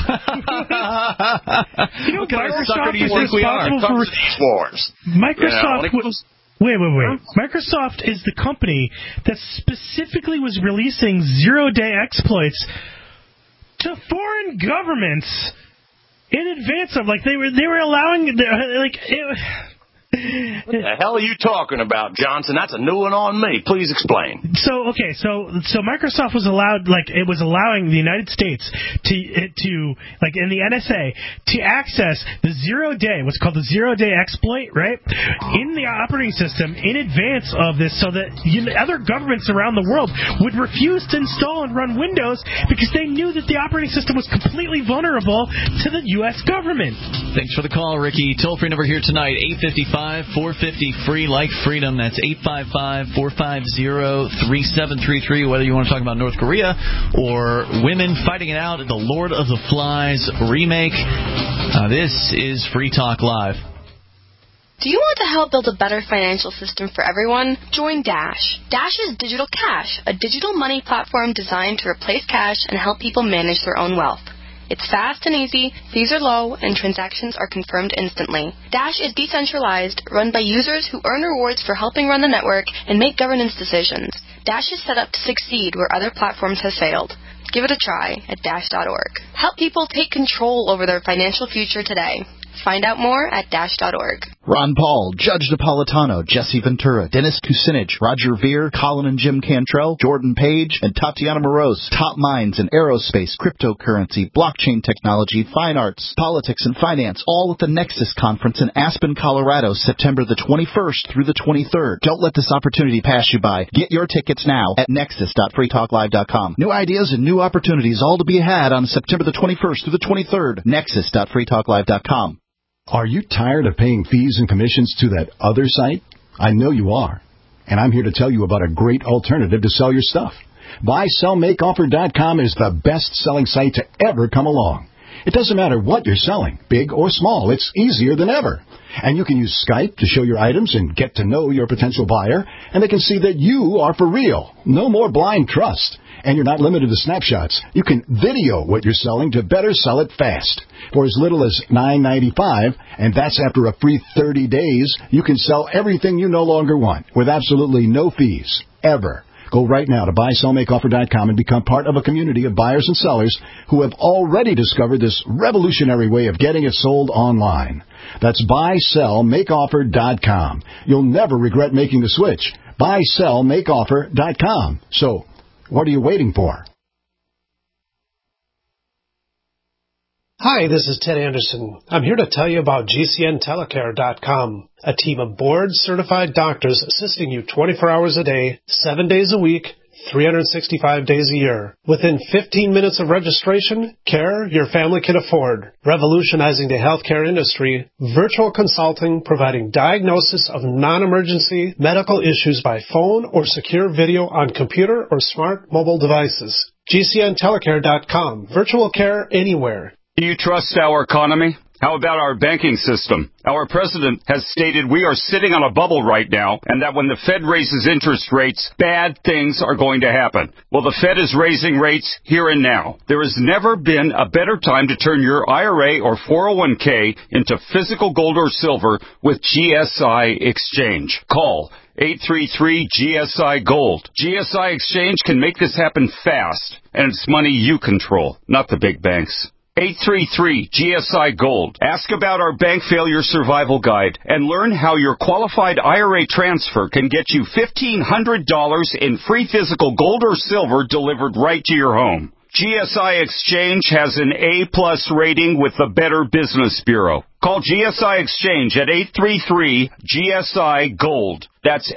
What kind of sucker do you think we are? Wars. Microsoft... Wait. Microsoft is the company that specifically was releasing zero-day exploits to foreign governments in advance of, they were allowing, What the hell are you talking about, Johnson? That's a new one on me. Please explain. So Microsoft was allowed, it was allowing the United States to in the NSA, to access the zero-day, what's called the zero-day exploit, right, in the operating system in advance of this, so that other governments around the world would refuse to install and run Windows because they knew that the operating system was completely vulnerable to the U.S. government. Thanks for the call, Ricky. Toll-free number here tonight, 855-450-FREE, like freedom. That's 855-450-3733, whether you want to talk about North Korea or women fighting it out at the Lord of the Flies remake. This is Free Talk Live. Do you want to help build a better financial system for everyone? Join Dash. Dash is Digital Cash, a digital money platform designed to replace cash and help people manage their own wealth. It's fast and easy, fees are low, and transactions are confirmed instantly. Dash is decentralized, run by users who earn rewards for helping run the network and make governance decisions. Dash is set up to succeed where other platforms have failed. Give it a try at Dash.org. Help people take control over their financial future today. Find out more at Dash.org. Ron Paul, Judge Napolitano, Jesse Ventura, Dennis Kucinich, Roger Ver, Colin and Jim Cantrell, Jordan Page, and Tatiana Moroz. Top minds in aerospace, cryptocurrency, blockchain technology, fine arts, politics, and finance, all at the Nexus Conference in Aspen, Colorado, September the 21st through the 23rd. Don't let this opportunity pass you by. Get your tickets now at nexus.freetalklive.com. New ideas and new opportunities all to be had on September the 21st through the 23rd. Nexus.freetalklive.com. Are you tired of paying fees and commissions to that other site? I know you are. And I'm here to tell you about a great alternative to sell your stuff. BuySellMakeOffer.com is the best-selling site to ever come along. It doesn't matter what you're selling, big or small. It's easier than ever. And you can use Skype to show your items and get to know your potential buyer, and they can see that you are for real. No more blind trust. And you're not limited to snapshots. You can video what you're selling to better sell it fast. For as little as $9.95, and that's after a free 30 days, you can sell everything you no longer want with absolutely no fees, ever. Go right now to buysellmakeoffer.com and become part of a community of buyers and sellers who have already discovered this revolutionary way of getting it sold online. That's buysellmakeoffer.com. You'll never regret making the switch. buysellmakeoffer.com. So, what are you waiting for? Hi, this is Ted Anderson. I'm here to tell you about GCNTelecare.com, a team of board-certified doctors assisting you 24 hours a day, 7 days a week, 365 days a year. Within 15 minutes of registration, care your family can afford. Revolutionizing the healthcare industry, virtual consulting providing diagnosis of non-emergency medical issues by phone or secure video on computer or smart mobile devices. GCNTelecare.com, virtual care anywhere. Do you trust our economy? How about our banking system? Our president has stated we are sitting on a bubble right now, and that when the Fed raises interest rates, bad things are going to happen. Well, the Fed is raising rates here and now. There has never been a better time to turn your IRA or 401k into physical gold or silver with GSI Exchange. Call 833-GSI-GOLD. GSI Exchange can make this happen fast, and it's money you control, not the big banks. 833-GSI-GOLD. Ask about our bank failure survival guide and learn how your qualified IRA transfer can get you $1,500 in free physical gold or silver delivered right to your home. GSI Exchange has an A-plus rating with the Better Business Bureau. Call GSI Exchange at 833-GSI-GOLD. That's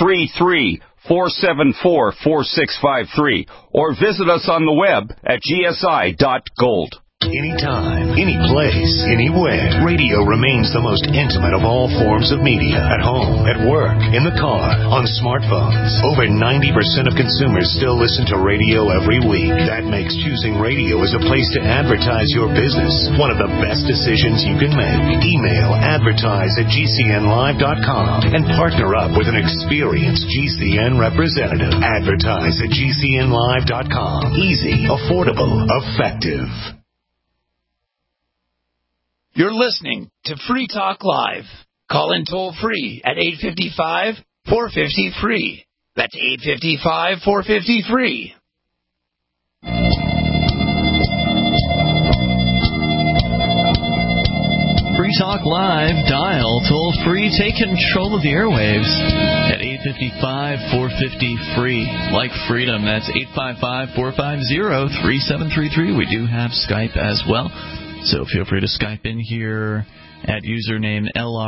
833-474-4653. Or visit us on the web at gsi.gold. Anytime, any place, anywhere. Radio remains the most intimate of all forms of media. At home, at work, in the car, on smartphones. Over 90% of consumers still listen to radio every week. That makes choosing radio as a place to advertise your business one of the best decisions you can make. Email advertise@gcnlive.com and partner up with an experienced GCN representative. Advertise@gcnlive.com. Easy, affordable, effective. You're listening to Free Talk Live. Call in toll free at 855-450-FREE. That's 855-450-FREE. Free Talk Live, dial toll free, take control of the airwaves at 855-450-FREE. Like freedom, that's 855-450-3733. We do have Skype as well. So feel free to Skype in here at username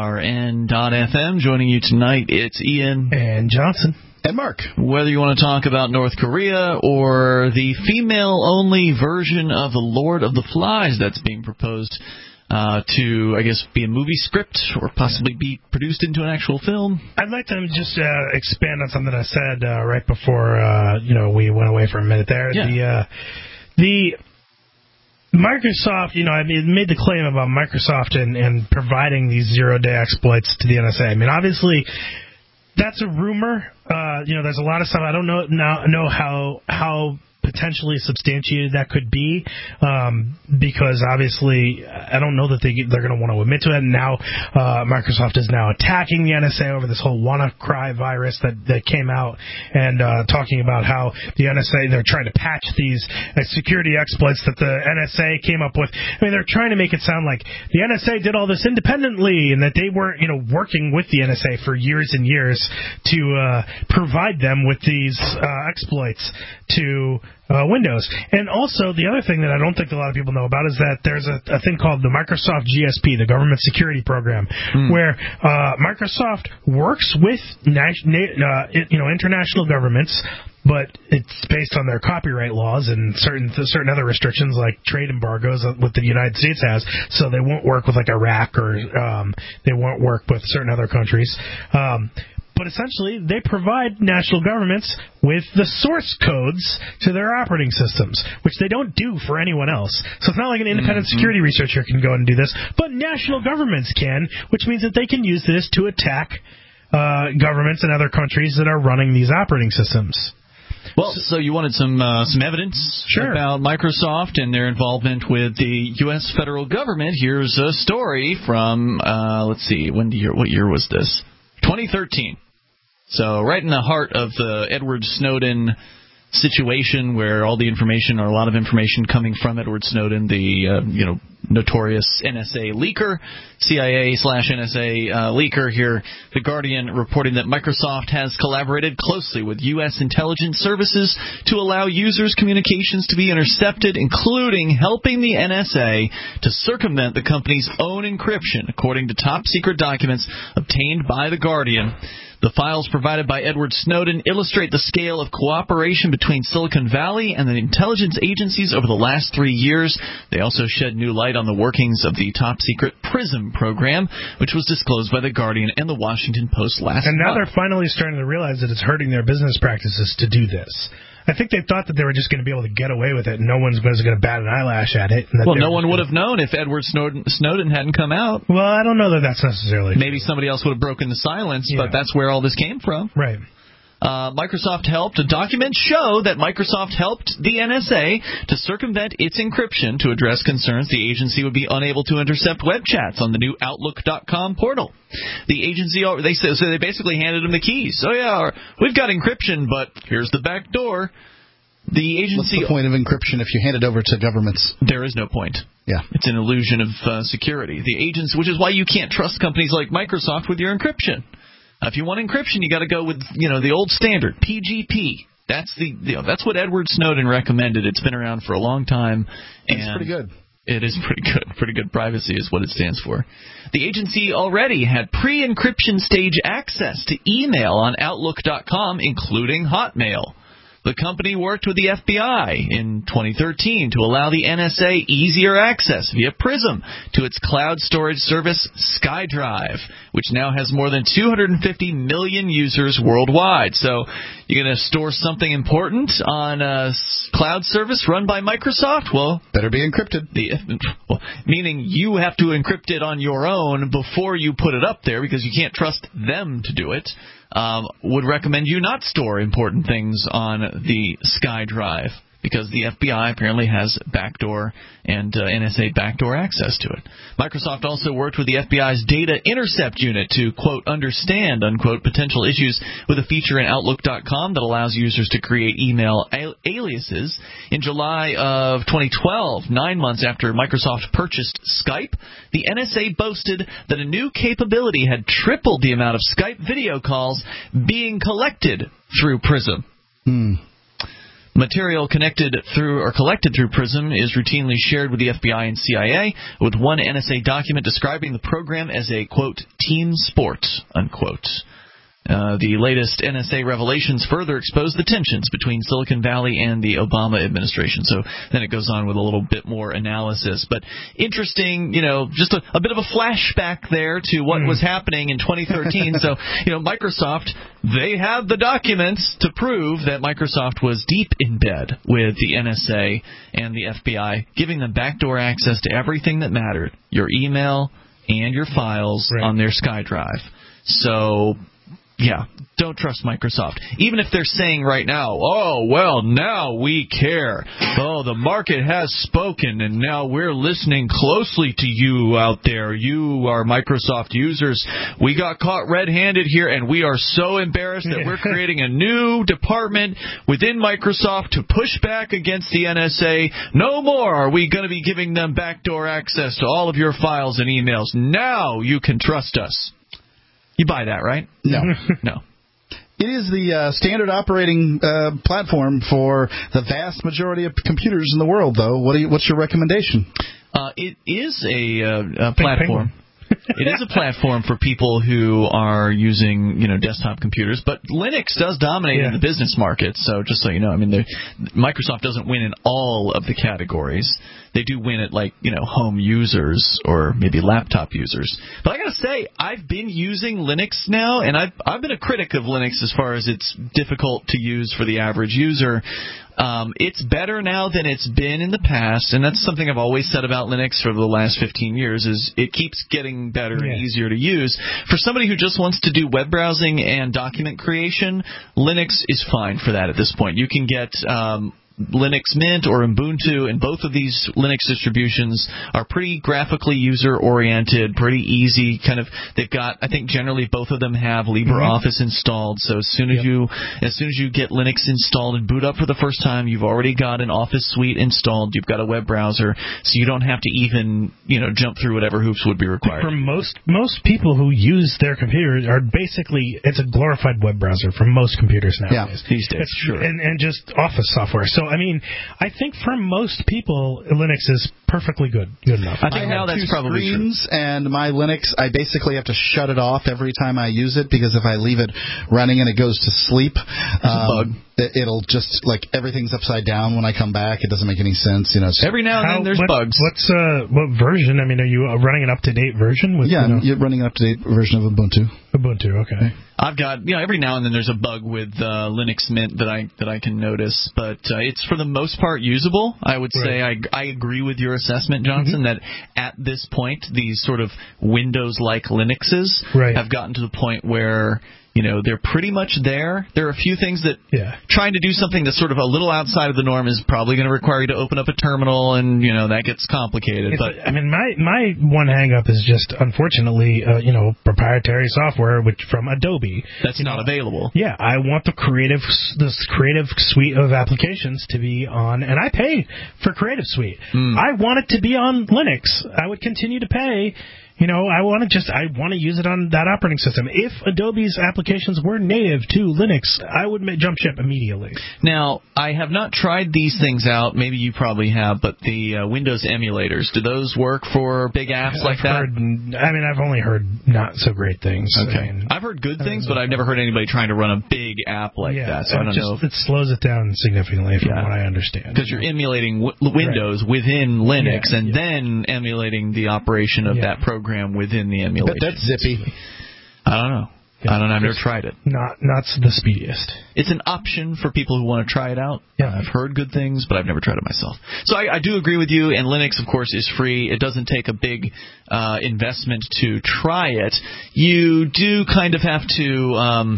LRN.FM. Joining you tonight, it's Ian. And Johnson. And Mark. Whether you want to talk about North Korea or the female-only version of The Lord of the Flies that's being proposed to, I guess, be a movie script or possibly be produced into an actual film. I'd like to just expand on something I said right before we went away for a minute there. Yeah. The Microsoft, made the claim about Microsoft and providing these zero-day exploits to the NSA. I mean, obviously, that's a rumor. There's a lot of stuff. I don't know how potentially substantiated that could be, because obviously I don't know that they're going to want to admit to it. And now Microsoft is now attacking the NSA over this whole WannaCry virus that came out, and talking about how the NSA, they're trying to patch these security exploits that the NSA came up with. I mean, they're trying to make it sound like the NSA did all this independently and that they weren't working with the NSA for years and years to provide them with these exploits to Windows. And also, the other thing that I don't think a lot of people know about is that there's a thing called the Microsoft GSP, the Government Security Program, where Microsoft works with international governments, but it's based on their copyright laws and certain other restrictions like trade embargoes that the United States has. So they won't work with like Iraq, or they won't work with certain other countries. But essentially, they provide national governments with the source codes to their operating systems, which they don't do for anyone else. So it's not like an independent security researcher can go and do this, but national governments can, which means that they can use this to attack governments in other countries that are running these operating systems. Well, so you wanted some evidence about Microsoft and their involvement with the U.S. federal government. Here's a story from, let's see, what year was this? 2013. So right in the heart of the Edward Snowden situation, where all the information, or a lot of information coming from Edward Snowden, the notorious NSA leaker, CIA/NSA leaker here, The Guardian reporting that Microsoft has collaborated closely with U.S. intelligence services to allow users' communications to be intercepted, including helping the NSA to circumvent the company's own encryption, according to top-secret documents obtained by The Guardian. The files provided by Edward Snowden illustrate the scale of cooperation between Silicon Valley and the intelligence agencies over the last 3 years. They also shed new light on the workings of the top-secret PRISM program, which was disclosed by The Guardian and The Washington Post last month. And now they're finally starting to realize that it's hurting their business practices to do this. I think they thought that they were just going to be able to get away with it, and no one's going to bat an eyelash at it. Well, no one would have known if Edward Snowden hadn't come out. Well, I don't know that that's necessarily Maybe somebody else would have broken the silence, but that's where all this came from. Right. Microsoft helped. Documents show that Microsoft helped the NSA to circumvent its encryption to address concerns the agency would be unable to intercept web chats on the new Outlook.com portal. The agency, they basically handed them the keys. So, yeah, we've got encryption, but here's the back door. The agency. What's the point of encryption if you hand it over to governments? There is no point. Yeah. It's an illusion of security. The agency, which is why you can't trust companies like Microsoft with your encryption. If you want encryption, you got to go with the old standard, PGP. That's what Edward Snowden recommended. It's been around for a long time. And it's pretty good. It is pretty good. Pretty good privacy is what it stands for. The agency already had pre-encryption stage access to email on Outlook.com, including Hotmail. The company worked with the FBI in 2013 to allow the NSA easier access via PRISM to its cloud storage service SkyDrive, which now has more than 250 million users worldwide. So you're going to store something important on a cloud service run by Microsoft? Well, better be encrypted. Meaning you have to encrypt it on your own before you put it up there because you can't trust them to do it. Would recommend you not store important things on the SkyDrive because the FBI apparently has backdoor and NSA backdoor access to it. Microsoft also worked with the FBI's Data Intercept Unit to, quote, understand, unquote, potential issues with a feature in Outlook.com that allows users to create email aliases. In July of 2012, 9 months after Microsoft purchased Skype, the NSA boasted that a new capability had tripled the amount of Skype video calls being collected through PRISM. Material collected through PRISM is routinely shared with the FBI and CIA, with one NSA document describing the program as a, quote, team sport, unquote. The latest NSA revelations further expose the tensions between Silicon Valley and the Obama administration. So then it goes on with a little bit more analysis. But interesting, just a bit of a flashback there to what was happening in 2013. So, Microsoft, they have the documents to prove that Microsoft was deep in bed with the NSA and the FBI, giving them backdoor access to everything that mattered, your email and your files on their SkyDrive. So, yeah, don't trust Microsoft. Even if they're saying right now, oh, well, now we care. Oh, the market has spoken, and now we're listening closely to you out there. You are Microsoft users. We got caught red-handed here, and we are so embarrassed that we're creating a new department within Microsoft to push back against the NSA. No more are we going to be giving them backdoor access to all of your files and emails. Now you can trust us. You buy that, right? No. No. It is the standard operating platform for the vast majority of computers in the world, though. What's your recommendation? It is a platform. It is a platform for people who are using, desktop computers, but Linux does dominate in the business market. So just so you know, Microsoft doesn't win in all of the categories. They do win at home users or maybe laptop users. But I got to say, I've been using Linux now, and I've been a critic of Linux as far as it's difficult to use for the average user. It's better now than it's been in the past, and that's something I've always said about Linux for the last 15 years, is it keeps getting better and easier to use. For somebody who just wants to do web browsing and document creation, Linux is fine for that at this point. You can get Linux Mint or Ubuntu, and both of these Linux distributions are pretty graphically user-oriented, pretty easy. They've got, I think generally both of them have LibreOffice installed, so as soon as you get Linux installed and boot up for the first time, you've already got an Office suite installed, you've got a web browser, so you don't have to even, jump through whatever hoops would be required. For most people who use their computers are basically, it's a glorified web browser for most computers nowadays. These days, sure. And just Office software. So, I think for most people, Linux is perfectly good enough. I think now that's probably screens, true. And my Linux, I basically have to shut it off every time I use it, because if I leave it running and it goes to sleep, it'll just, everything's upside down when I come back. It doesn't make any sense. Every now and then there's bugs. What version? Are you running an up-to-date version? You're running an up-to-date version of Ubuntu. Ubuntu, okay. I've got, every now and then there's a bug with Linux Mint that I can notice, but it's for the most part usable. I would say I agree with your assessment, Johnson, that at this point these sort of Windows-like Linuxes have gotten to the point where they're pretty much there. There are a few things that trying to do something that's sort of a little outside of the norm is probably going to require you to open up a terminal, and that gets complicated. But my one hang-up is just, unfortunately, proprietary software from Adobe. That's not available. Yeah, I want this creative suite of applications to be on, and I pay for Creative Suite. I want it to be on Linux. I would continue to pay. I want to use it on that operating system. If Adobe's applications were native to Linux, I would jump ship immediately. Now, I have not tried these things out. Maybe you probably have, but the Windows emulators, do those work for big apps like that? I've only heard not so great things. Okay. I've heard good things, but I've never heard anybody trying to run a big app like that. So I don't know. It slows it down significantly from what I understand. Because you're emulating Windows within Linux and then emulating the operation of that program within the emulation. But that's zippy. I don't know. I've never tried it. Not the speediest. It's an option for people who want to try it out. Yeah. I've heard good things, but I've never tried it myself. So I do agree with you, and Linux, of course, is free. It doesn't take a big investment to try it. You do kind of have to...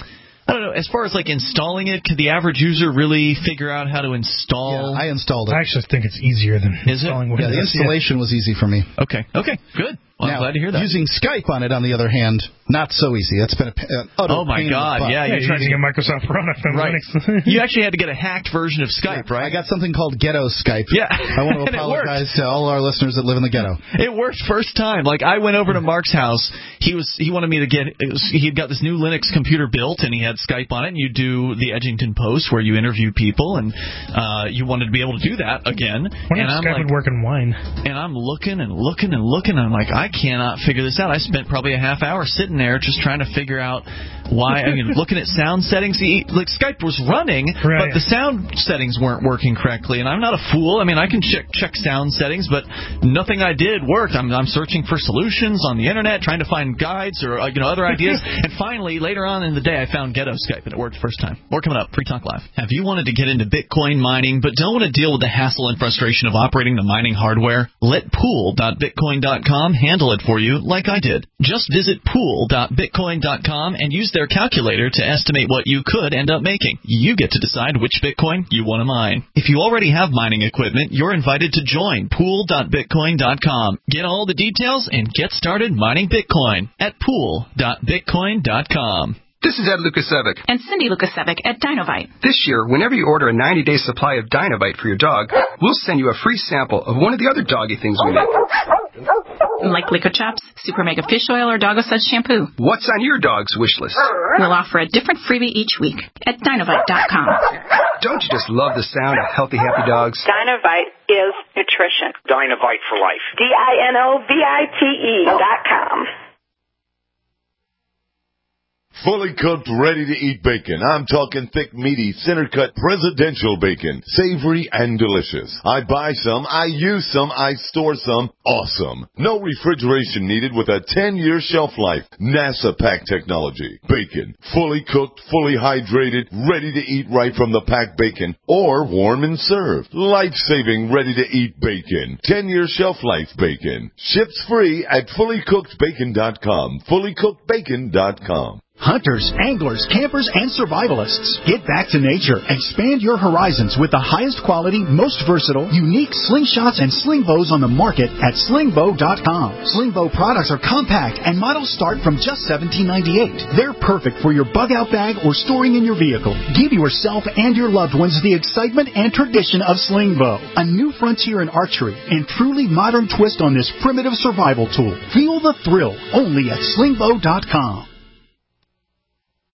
I don't know, as far as installing it, could the average user really figure out how to install? Yeah, I installed it. I actually think it's easier than installing Windows. Yeah, the installation was easy for me. Okay, good. Well, I'm glad to hear that. Using Skype on it, on the other hand, not so easy. That's been oh my God! Yeah, you're trying to get Microsoft product on Linux. You actually had to get a hacked version of Skype, right? I got something called Ghetto Skype. Yeah, I want to apologize to all our listeners that live in the ghetto. It worked first time. I went over to Mark's house. He wanted me to he'd got this new Linux computer built, and he had Skype on it. And you do the Edgington Post where you interview people, and you wanted to be able to do that again. And Skype would work in wine. And I'm looking and looking and looking. And I'm like, I cannot figure this out. I spent probably a half hour sitting there just trying to figure out why. Looking at sound settings. Skype was running, but the sound settings weren't working correctly. And I'm not a fool. I can check sound settings, but nothing I did worked. I'm searching for solutions on the internet, trying to find guides or other ideas. And finally, later on in the day, I found Ghetto Skype, and it worked first time. More coming up. Free Talk Live. Have you wanted to get into Bitcoin mining, but don't want to deal with the hassle and frustration of operating the mining hardware? Let pool.bitcoin.com handle it for you like I did. Just visit pool.bitcoin.com and use their calculator to estimate what you could end up making. You get to decide which Bitcoin you want to mine. If you already have mining equipment, you're invited to join pool.bitcoin.com. Get all the details and get started mining Bitcoin at pool.bitcoin.com. This is Ed Lukasevic. And Cindy Lukasevic at Dinovite. This year, whenever you order a 90-day supply of Dinovite for your dog, we'll send you a free sample of one of the other doggy things we make. Like Liquid Chops, Super Mega Fish Oil, or Doggo Suds Shampoo. What's on your dog's wish list? We'll offer a different freebie each week at Dinovite.com. Don't you just love the sound of healthy, happy dogs? Dinovite is nutrition. Dinovite for life. DINOVITE.com. Fully cooked, ready-to-eat bacon. I'm talking thick, meaty, center-cut, presidential bacon. Savory and delicious. I buy some, I use some, I store some. Awesome. No refrigeration needed with a 10-year shelf life. NASA pack technology. Bacon. Fully cooked, fully hydrated, ready to eat right from the packed bacon. Or warm and served. Life-saving, ready-to-eat bacon. 10-year shelf life bacon. Ships free at fullycookedbacon.com. Fullycookedbacon.com. Hunters, anglers, campers, and survivalists. Get back to nature. Expand your horizons with the highest quality, most versatile, unique slingshots and sling bows on the market at slingbow.com. Slingbow products are compact and models start from just $17.98. They're perfect for your bug-out bag or storing in your vehicle. Give yourself and your loved ones the excitement and tradition of Slingbow, a new frontier in archery and truly modern twist on this primitive survival tool. Feel the thrill only at slingbow.com.